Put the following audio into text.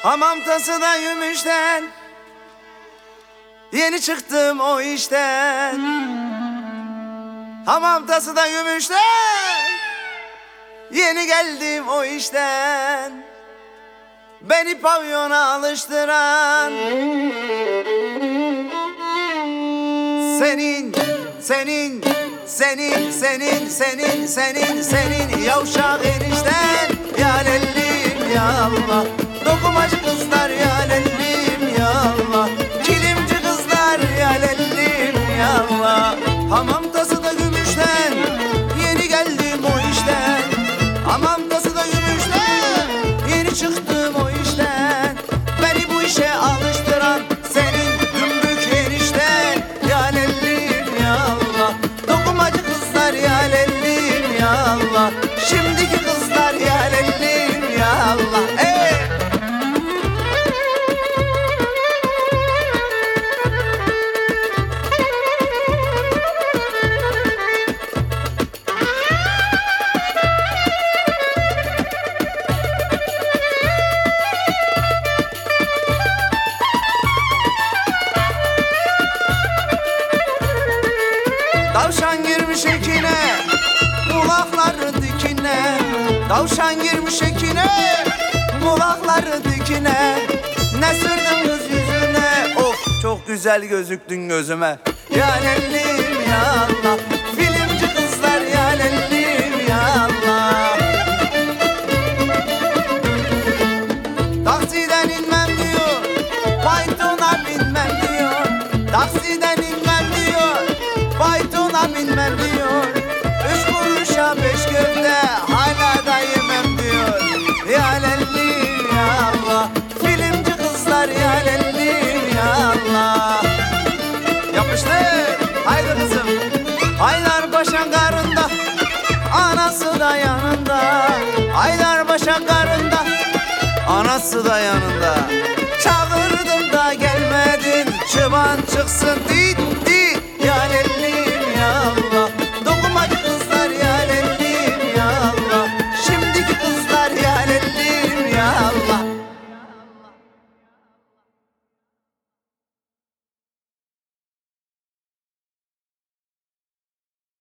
Hamam tası da gümüşten, yeni çıktım o işten. Hamam tası da gümüşten, yeni geldim o işten. Beni pavyona alıştıran senin yavşak enişten. Ya lellim ya Allah, dokumacı kızlar ya lellim ya Allah, kilimci kızlar ya lellim ya Allah. Hamam tası da gümüşten, yeni geldim o işten. Hamam tası da gümüşten, yeni çıktım o işten. Beni bu işe alıştıran senin dümbük enişten. Ya lellim ya Allah, dokumacı kızlar ya lellim ya Allah, şimdiki kızlar ya lellim ya Allah. Tavşan girmiş ekine, kulakları dikine. Tavşan girmiş ekine, kulakları dikine. Ne sürdün kız yüzüne, of çok güzel gözüktün gözüme. Ya lellim ya Allah, filmci kızlar ya lellim ya Allah. Taksiden inmem diyor, faytona binmem diyor. Taksiden inmem diyor, faytona binmem diyor. 3 kuruşa 5 köfte hala da yemem diyor. Ya lellim ya Allah, filmci kızlar ya lellim ya Allah. Yapıştır, haydi kızım. Haydarpaşa karında, anası da yanında. Haydarpaşa karında, anası da yanında. Çağırdım da gelmedin, çıban çıksın değil.